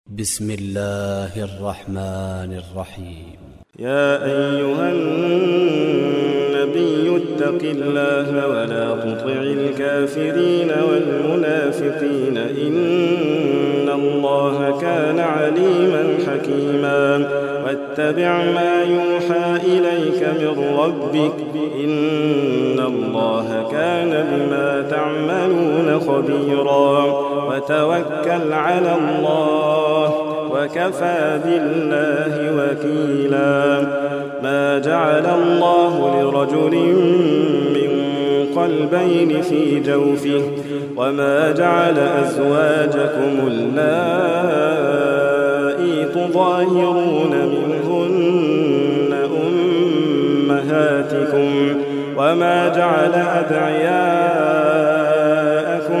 بسم الله الرحمن الرحيم. يا أيها النبي اتق الله ولا تطع الكافرين والمنافقين إن الله كان عليما حكيما واتبع ما يوحى إليك من ربك إن الله كان بما تعملون خبيرا وتوكل على الله وكفى بالله وكيلا. ما جعل الله لرجل من قلبين في جوفه وما جعل أزواجكم اللائي تظاهرون منهن أمهاتكم وما جعل أدعياءكم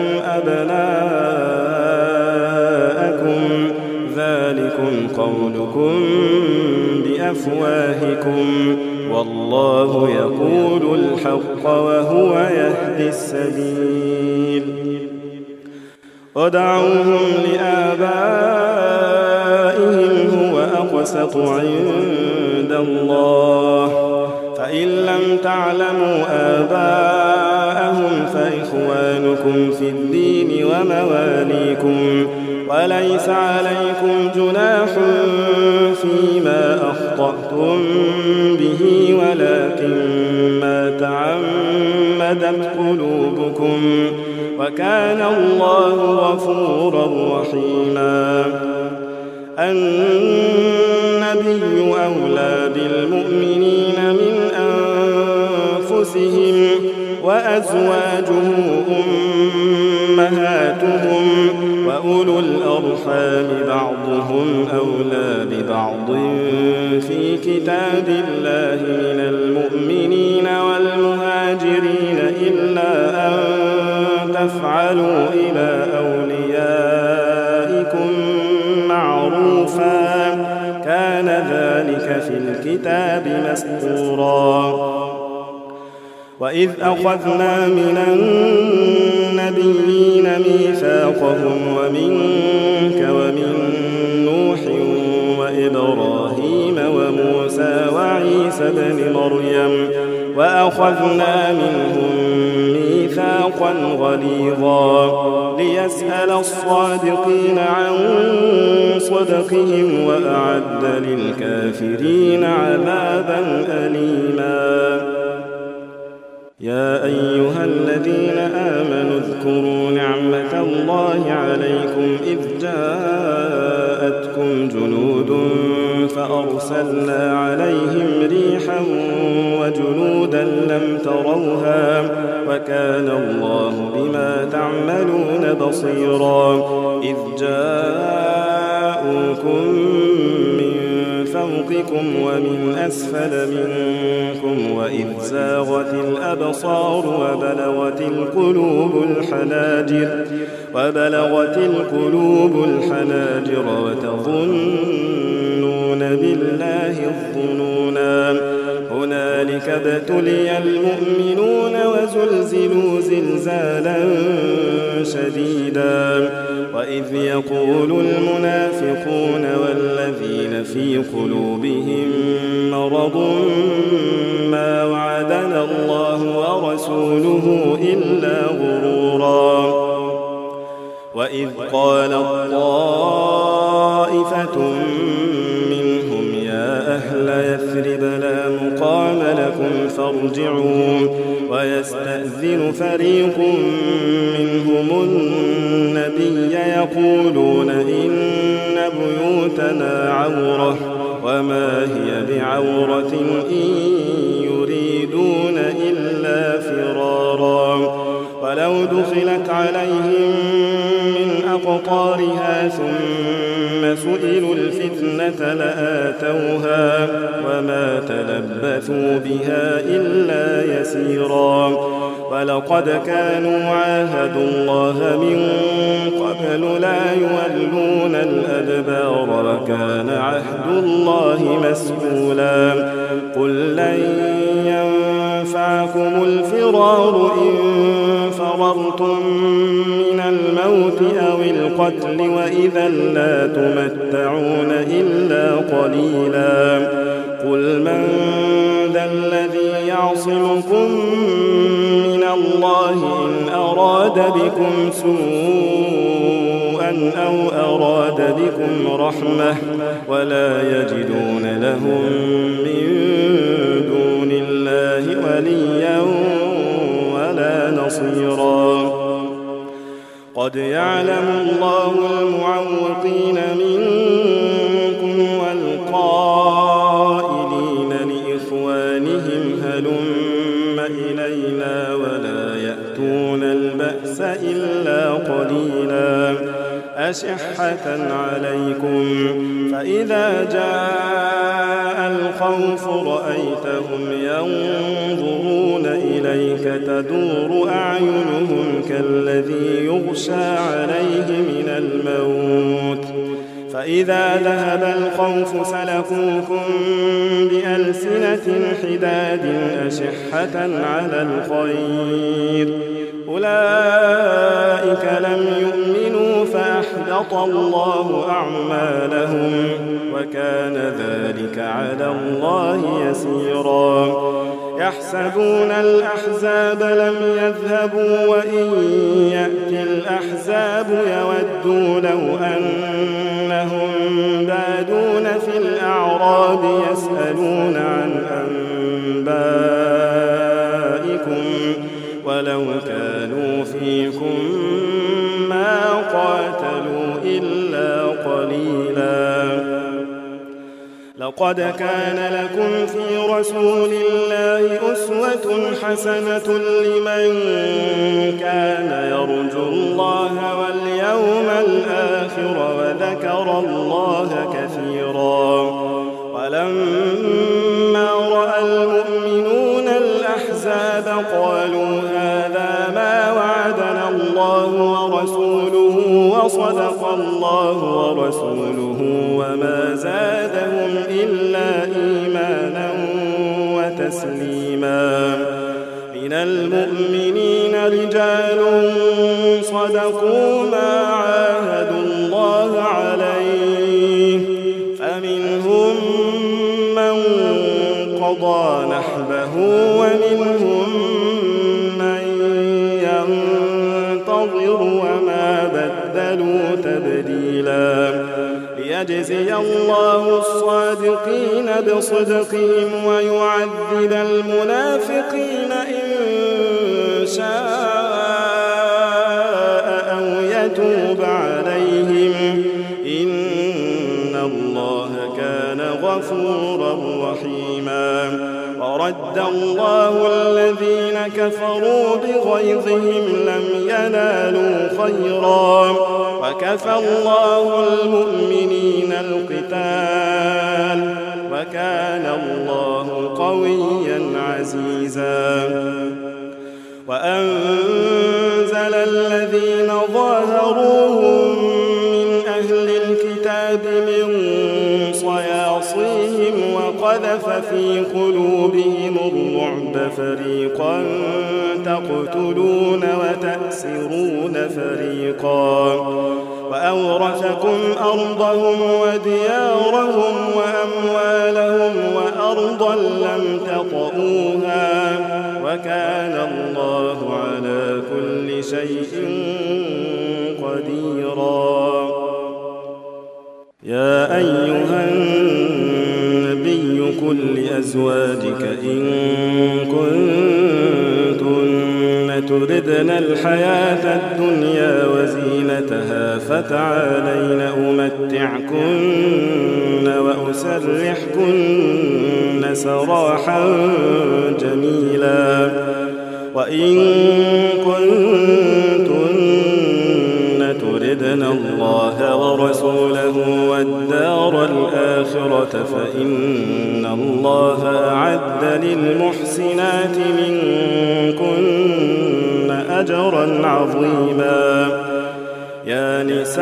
أبناءكم ذلكم قولكم بأفواهكم والله يقول الحق وهو يهدي السبيل. ودعوهم لآبائهم هو أقسط عند الله فإن لم تعلموا آباءهم فإخوانكم في الدين ومواليكم وليس عليكم جناح فيما أخطأتم به ولكن ما تعمدت قلوبكم وكان الله غفورا رحيما. النبي أولى بالمؤمنين من أنفسهم وأزواجه أمهاتهم وأولو الأرحام بعضهم أولى ببعض في كتاب الله من المؤمنين والمهاجرين إلا أن تفعلوا إلى أوليائكم معروفا كان ذلك في الكتاب مسطورا. وإذ أخذنا من النبيين ميثاقهم ومنك ومن نوح وإبراهيم وموسى وعيسى بن مريم وأخذنا منهم ميثاقا غليظا ليسأل الصادقين عن صدقهم وأعد للكافرين عذابا أليما. يا أيها الذين آمنوا اذكروا نعمة الله عليكم إذ جاءتكم جنود فأرسلنا عليهم ريحا وجنودا لم تروها وكان الله بما تعملون بصيرا. إذ جاءوكم من فوقكم ومن أسفل منكم وإذ زاغت الأبصار وبلغت القلوب الحناجر وتظنون بالله الظنونا. هنالك ابتلي المؤمنون وزلزلوا زلزالا شديدا. وإذ يقول المنافقون والذين في قلوبهم مرض ما وعدنا الله ورسوله إلا غرورا. وإذ قال طائفة منهم يا أهل يثرب لا مقام لكم فارجعوا ويستأذن فريق منهم النبي يقولون إن بيوتنا عورة وما هي بعورة إن يريدون إلا فرارا. ولو دخلت عليهم من أقطارها ثم سئلوا الفتنة لآتوها وما تلبثوا بها إلا يسيرا. ولقد كانوا عاهدوا الله من قبل لا يولون الأدبار وكان عهد الله مسؤولا. قل لن ينفعكم الفرار إن فررتم من الموت أو القتل وإذا لا تمتعون إلا قليلا قل من ذا الذي يعصمكم من الله إن أراد بكم سوءا أو أراد بكم رحمة ولا يجدون لهم من دون الله وليا ولا نصيرا قد يعلم الله المعوقين منكم والقائلين لإخوانهم هلم إلينا ولا يأتون البأس إلا قليلا أشحة عليكم فإذا جاء الخوف رأيتهم ينظرون إليك تدور أعينهم كالذي يغشى عليه من الموت فإذا ذهب الخوف سلكوكم بألسنة حداد أشحة على الخير أولئك لم يؤمنوا فأحبط الله أعمالهم وكان ذلك على الله يسيرا يحسبون الأحزاب لم يذهبوا وإن يأتي الأحزاب يودوا لو أنهم بادون في الأعراب يسألون عن أنبائكم ولو كانوا فيكم ما قاتلوا إلا قليلا لقد كان لكم في رسول الله أسوة حسنة لمن كان يرجو الله واليوم الآخر وذكر الله كثيرا ولما رأى المؤمنون الأحزاب قالوا هذا ما وعدنا الله ورسوله وصدق الله ورسوله وما زادهم إلا إيمانا وتسليما من المؤمنين رجال صدقوا ما عاهدوا الله عليه فمنهم من قضى نحبه ومنهم من ينتظر وما بدلوا تبديلا ليجزي الله الصادقين بصدقهم ويعذب المنافقين إن شاء أو يتوب عليهم إن الله كان غفورا رحيما ورد الله الذين كفروا بغيظهم لم ينالوا خيرا وكفى الله المؤمنين القتال وكان الله قويا عزيزا وأنزل الذين ظاهروهم من أهل الكتاب من صياصيهم وقذف في قلوبهم الرعب فريقا تقتلون وتأسرون فريقا وأورثكم أرضهم وديارهم وأموالهم وأرضا لم تطئوها وكان الله على كل شيء قديرا يا أيها النبي قل لأزواجك إن كنتن تردن الحياة الدنيا وزينتها فتعالين أمتعكن وأسرحكن سراحا جميلا وإن كنتن تردن الله ورسوله والدار الآخرة فإن الله أعد للمحسنات منكن أجرا عظيما يا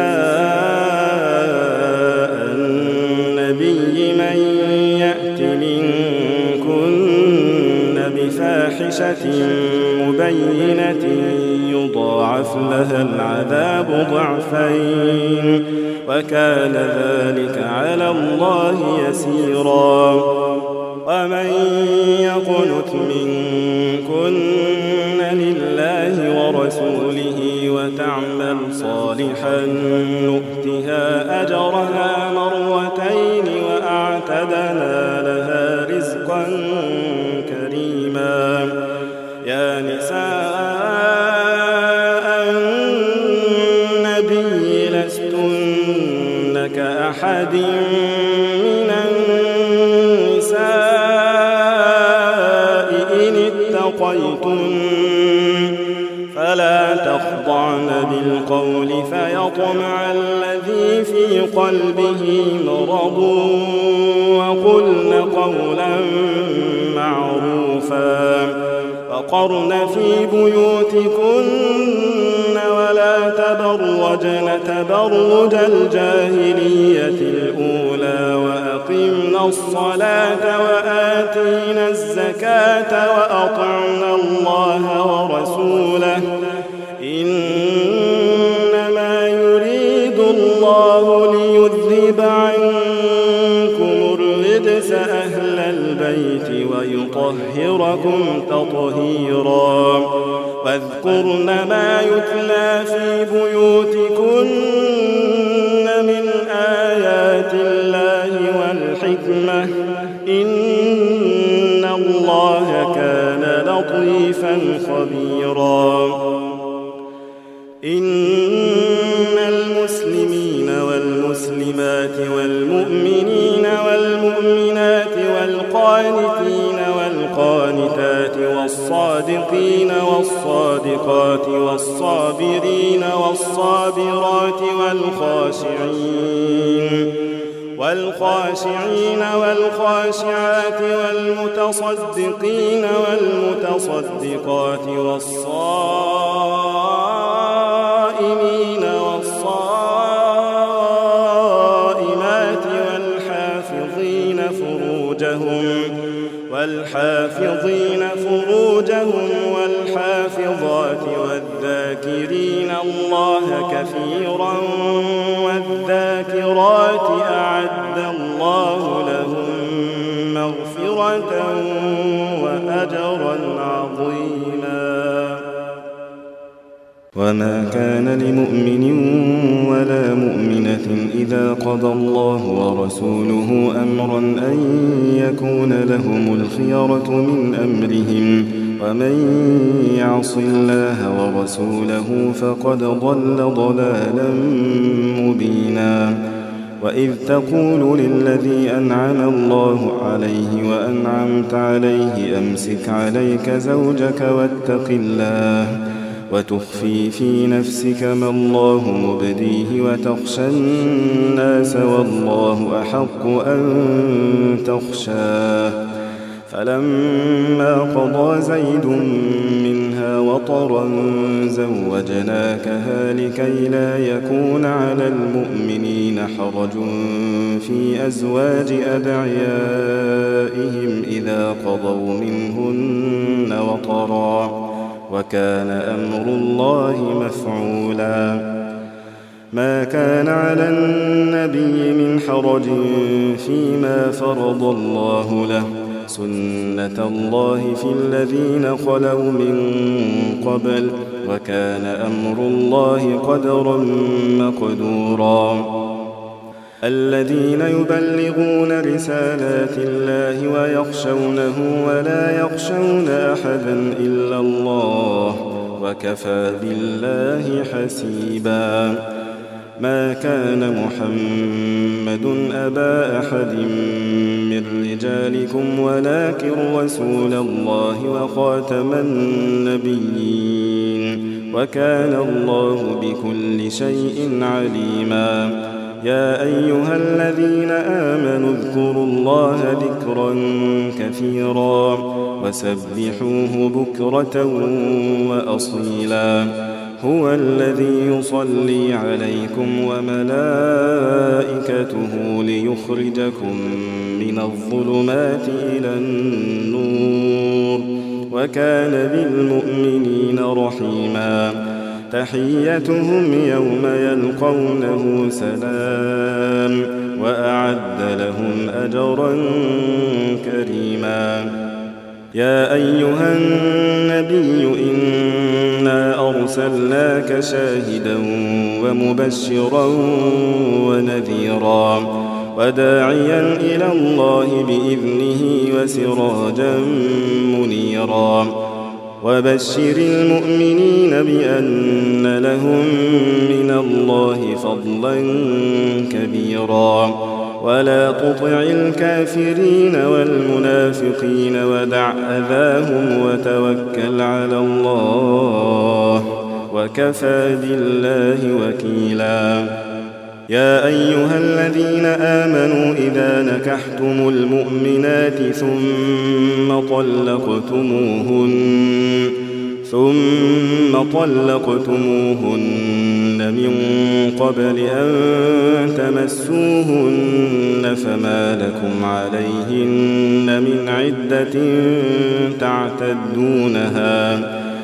نساء النبي من يأت منكن بفاحشة مبينة يضاعف لها العذاب ضعفين وكان ذلك على الله يسيرا. ومن يقنت منكن لله ورسوله وتعمل صالحا نؤتها أجرها مرتين وأعتدنا لها رزقا كريما. يا نساء النبي لستن كأحد من النساء إن اتقيتن فلا تخضعن بالقول فيطمع الذي في قلبه مرض وقلن قولا معروفا وقرن في بيوتكن ولا تبرجن تبرج الجاهلية الأولى وأقمنا الصلاة وآتينا الزكاة وأطعنا الله ورسوله إنما يريد الله ليذهب عنكم الرجس أهل البيت ويطهركم تطهيرا. واذكرن ما يتلى في بيوتكن من آيات الله والحكمة إن الله كان لطيفا خبيرا. إن المسلمين والمسلمات والمؤمنين والمؤمنات والقانتين والقانتات والصادقين والصادقات والصابرين والصابرات والخاشعين والخاشعات والمتصدقين والمتصدقات والصائمين والصائمات والحافظين فروجهم والحافظات والذاكرين الله كثيرا والذاكرات أعد الله لهم مغفرة وأجرا عظيما. وما كان لمؤمن ولا مؤمنة إذا قضى الله ورسوله أمرا أن يكون لهم الخيرة من أمرهم ومن يعص الله ورسوله فقد ضل ضلالا مبينا. وإذ تقول للذي أنعم الله عليه وأنعمت عليه أمسك عليك زوجك واتق الله وتخفي في نفسك ما الله مبديه وتخشى الناس والله أحق أن تخشاه. فلما قضى زيد منها وطرا زوجناكها لكي لا يكون على المؤمنين حرج في أزواج أدعيائهم إذا قضوا منهن وطرا وكان أمر الله مفعولا. ما كان على النبي من حرج فيما فرض الله له سنة الله في الذين خلوا من قبل وكان أمر الله قدرا مقدورا. الذين يبلغون رسالات الله ويخشونه ولا يخشون أحدا إلا الله وكفى بالله حسيبا. ما كان محمد أبا أحد من رجالكم ولكن رسول الله وخاتم النبيين وكان الله بكل شيء عليما. يا أيها الذين آمنوا اذكروا الله ذكرا كثيرا وسبحوه بكرة وأصيلا. هو الذي يصلي عليكم وملائكته ليخرجكم من الظلمات إلى النور وكان بالمؤمنين رحيما. تحيتهم يوم يلقونه سلام وأعد لهم أجرا كريما. يا أيها النبي إنا أرسلناك شاهدا ومبشرا ونذيرا وداعيا إلى الله بإذنه وسراجا منيرا وبشر المؤمنين بأن لهم من الله فضلا كبيرا ولا تطع الكافرين والمنافقين ودع أذاهم وتوكل على الله وكفى بالله وكيلا. يا أيها الذين آمنوا إذا نكحتم المؤمنات ثم طلقتموهن من قبل أن تمسوهن فما لكم عليهن من عدة تعتدونها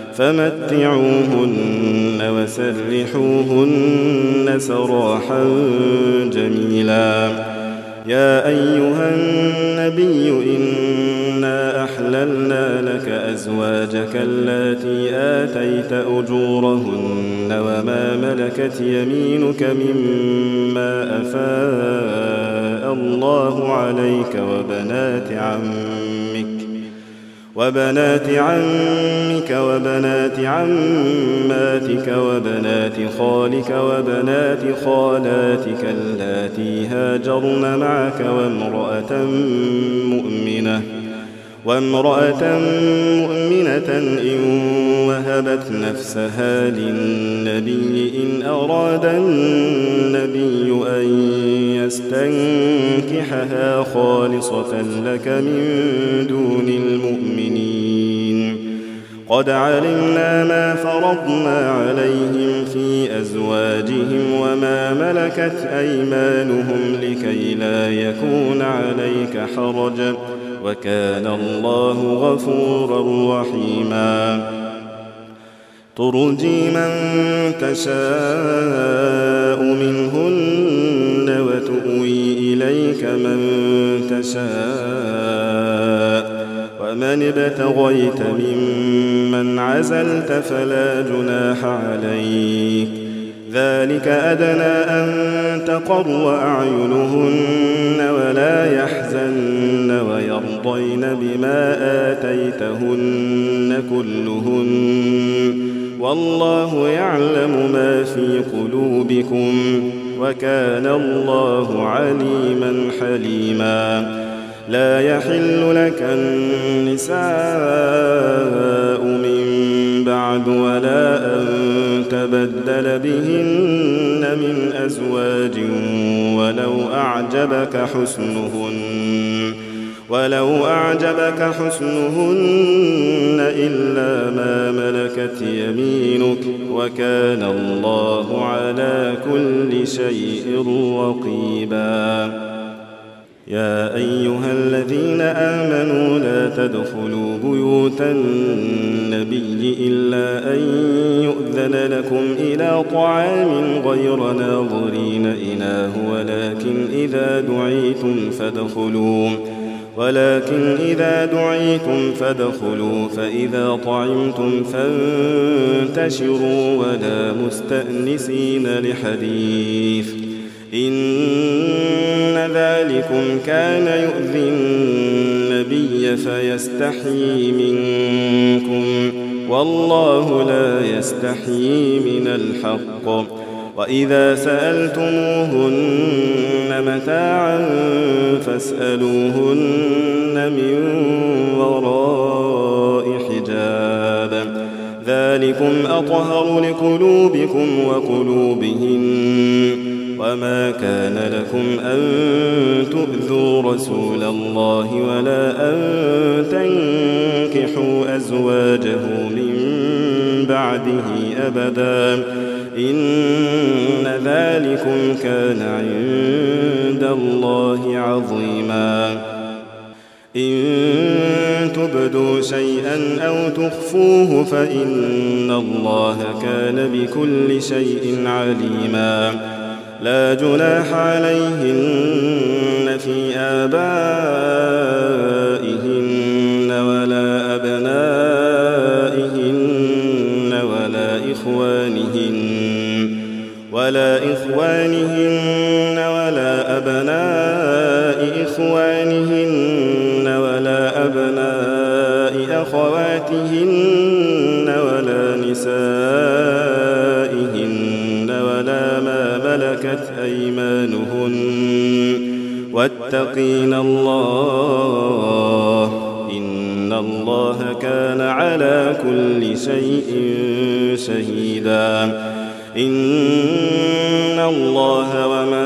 فمتعوهن وسرحوهن سراحا جميلا. يا أيها النبي إنا أحللنا لك أزواجك اللاتي آتيت أجورهن وما ملكت يمينك مما أفاء الله عليك وبنات عمك وبنات عماتك وبنات خالك وبنات خالاتك اللاتي هاجرن معك وامرأة مؤمنة إن وهبت نفسها للنبي إن أراد النبي أن يستنكحها خالصة لك من دون المؤمنين. قد علمنا ما فرضنا عليهم في أزواجهم وما ملكت أيمانهم لكي لا يكون عليك حرج وكان الله غفورا رحيما. ترجي من تشاء منهن وتؤوي إليك من تشاء ومن ابتغيت ممن عزلت فلا جناح عليك. ذلك أدنى أن تقر أعينهن ولا يحزن ويرضين بما آتيتهن كلهن والله يعلم ما في قلوبكم وكان الله عليما حليما. لا يحل لك النساء من بعد ولا أن تبدل بهن من أزواج ولو أعجبك حسنهن إلا ما ملكت يمينك وكان الله على كل شيء رقيبا. يا أيها الذين آمنوا لا تدخلوا بيوت النبي إلا أن يؤذن لكم إلى طعام غير ناظرين إناه ولكن إذا دعيتم فادخلوا فإذا طعمتم فانتشروا ولا مستأنسين لحديث إن ذلكم كان يؤذي النبي فيستحيي منكم والله لا يستحيي من الحق. وإذا سألتموهن متاعا فاسألوهن من وراء حجاب ذلكم أطهر لقلوبكم وقلوبهن. وما كان لكم أن تؤذوا رسول الله ولا أن تنكحوا أزواجه من بعده أبدا إن ذلكم كان عند الله عظيما. إن تبدوا شيئا أو تخفوه فإن الله كان بكل شيء عليما لا جناح عليهن في آبائهن ولا أبنائهن ولا إخوانهن ولا أبناء إخوانهن ولا أبناء أخواتهن ولا نسائهن ولا ما ملكت أيمانهن واتقين الله إن الله كان على كل شيء شهيدا إن الله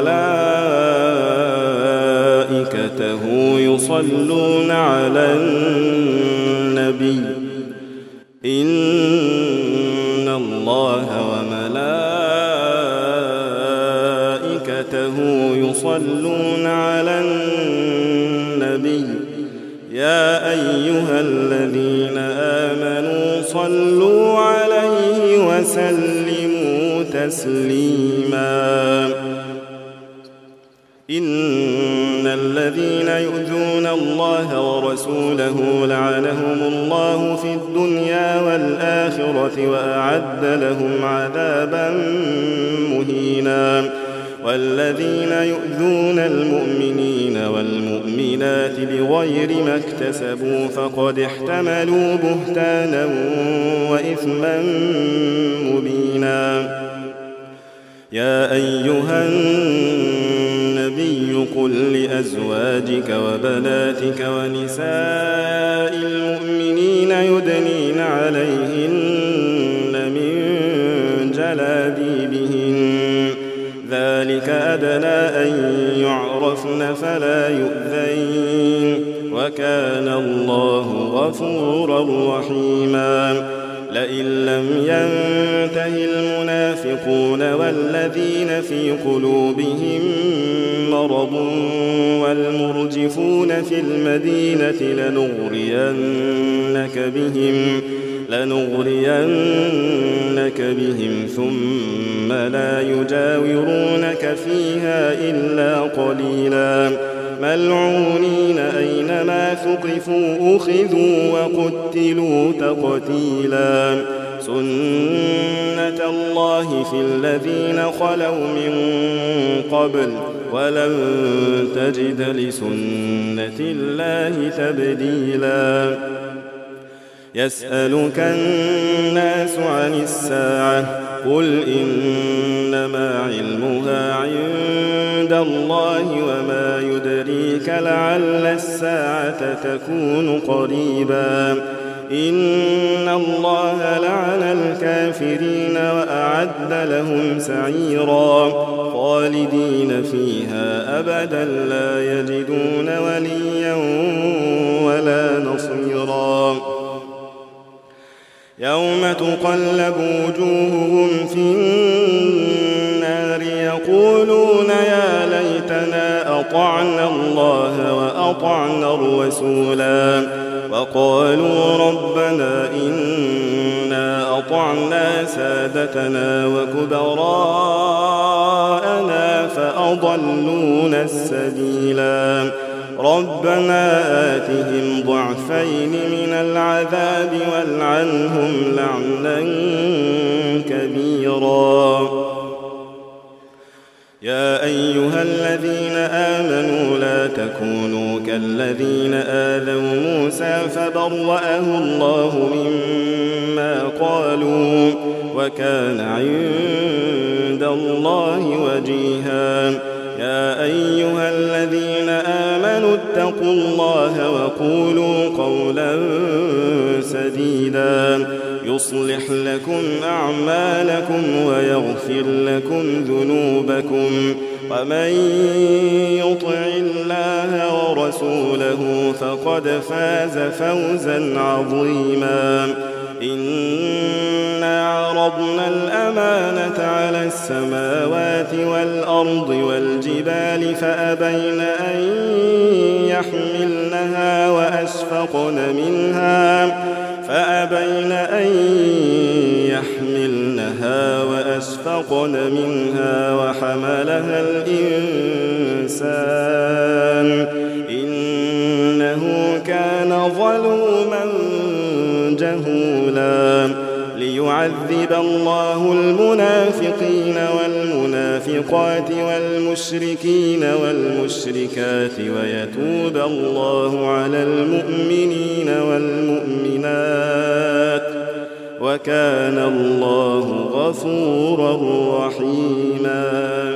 وملائكته يصلون على النبي إن الله وملائكته يصلون على النبي يا أيها الذين آمنوا صلوا عليه وسلموا تسليما إن الذين يؤذون الله ورسوله لعنهم الله في الدنيا والآخرة وأعد لهم عذابا مهينا والذين يؤذون المؤمنين والمؤمنات بغير ما اكتسبوا فقد احتملوا بهتانا وإثما مبينا يا أيها النبي قل لأزواجك وبناتك ونساء المؤمنين يدنين عليهن من جلابيبهن ذلك أدنى أن يعرفن فلا يؤذين وكان الله غفورا رحيما لئن لم ينته المنافقون والذين في قلوبهم مرض والمرجفون في المدينة لنغرينك بهم ثم لا يجاورونك فيها إلا قليلا ملعونين أينما ثقفوا أخذوا وقتلوا تقتيلا سنة الله في الذين خلوا من قبل ولن تجد لسنة الله تبديلا يسألك الناس عن الساعة قل إنما علمها عند الله وما يدريك لعل الساعة تكون قريبا إن الله لعن الكافرين وأعد لهم سعيرا خالدين فيها أبدا لا يجدون وليا ولا نصيرا يوم تقلب وجوههم في النار يقولون يا ليتنا أطعنا الله وأطعنا الرسولا وقالوا ربنا إنا أطعنا سادتنا وكبراءنا فأضلونا السبيلا ربنا آتهم ضعفين من العذاب والعنهم لعنا كبيرا يا أيها الذين آمنوا لا تكونوا كالذين آذوا موسى فبرأه الله مما قالوا وكان عند الله وجيها يا أيها الذين آمنوا اتقوا الله وقولوا قولا سديدا يصلح لكم أعمالكم ويغفر لكم ذنوبكم ومن يطع الله ورسوله فقد فاز فوزا عظيما إنا عرضنا الأمانة على السماوات والأرض والجبال فأبين أن يحملنها وأشفقن منها فأبين أن يحملنها وأشفقن منها وحملها الإنسان إنه كان ظلوما جهولا ليعذب الله المنافقين والمنافقات والمشركين والمشركات ويتوب الله على المؤمنين والمؤمنات وكان الله غفورا رحيما.